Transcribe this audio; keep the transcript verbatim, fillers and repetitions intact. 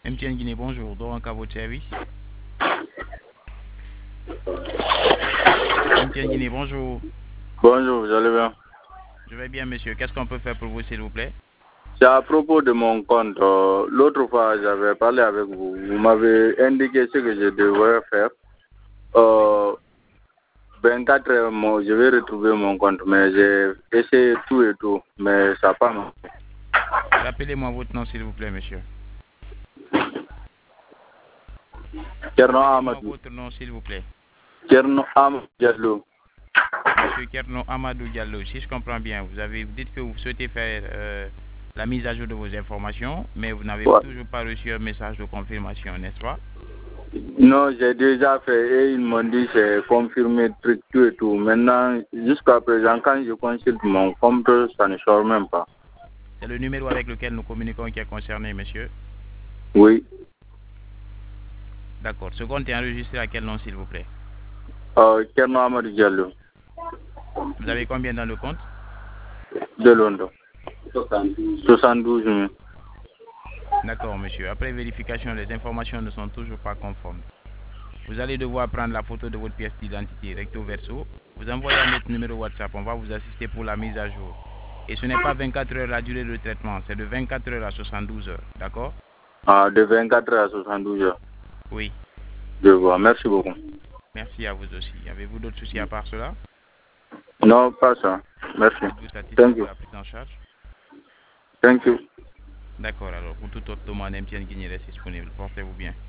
M T N Guinée, bonjour. Donc, à votre service. M T N Guinée, bonjour. Bonjour, vous allez bien? Je vais bien, monsieur. Qu'est-ce qu'on peut faire pour vous, s'il vous plaît? C'est à propos de mon compte. Euh, L'autre fois, j'avais parlé avec vous. Vous m'avez indiqué ce que je devrais faire. Euh, vingt-quatre heures, moi, je vais retrouver mon compte, mais j'ai essayé tout et tout, mais ça n'a pas marché. Rappelez-moi votre nom, s'il vous plaît, monsieur. Kerno Rappelez-moi Amadou. votre nom, s'il vous plaît. Kerno Amadou Diallo. Monsieur Kerno Amadou Diallo, si je comprends bien, vous avez vous dites que vous souhaitez faire euh, la mise à jour de vos informations, mais vous n'avez Ouais. toujours pas reçu un message de confirmation, n'est-ce pas? Non, j'ai déjà fait et ils m'ont dit c'est confirmé, truc, tout et tout. Maintenant, jusqu'à présent, quand je consulte mon compte, ça ne sort même pas. C'est le numéro avec lequel nous communiquons qui est concerné, monsieur. Oui. D'accord. Ce compte est enregistré à quel nom, s'il vous plaît? Euh, Kerno Amadou Diallo. Vous avez combien dans le compte? De Londres. soixante-douze mille. D'accord, monsieur. Après vérification, les informations ne sont toujours pas conformes. Vous allez devoir prendre la photo de votre pièce d'identité recto verso. Vous envoyez à notre numéro WhatsApp. On va vous assister pour la mise à jour. Et ce n'est pas vingt-quatre heures la durée de traitement, c'est de vingt-quatre heures à soixante-douze heures. D'accord? Ah, de vingt-quatre heures à soixante-douze heures. Oui. Je vois. Merci beaucoup. Merci à vous aussi. Avez-vous d'autres soucis à part cela? Non, pas ça. Merci. Êtes-vous satisfait Thank de you. la prise en charge? Thank you. D'accord, alors. Pour toute autre demande, M T N Guinée reste disponible. Portez-vous bien.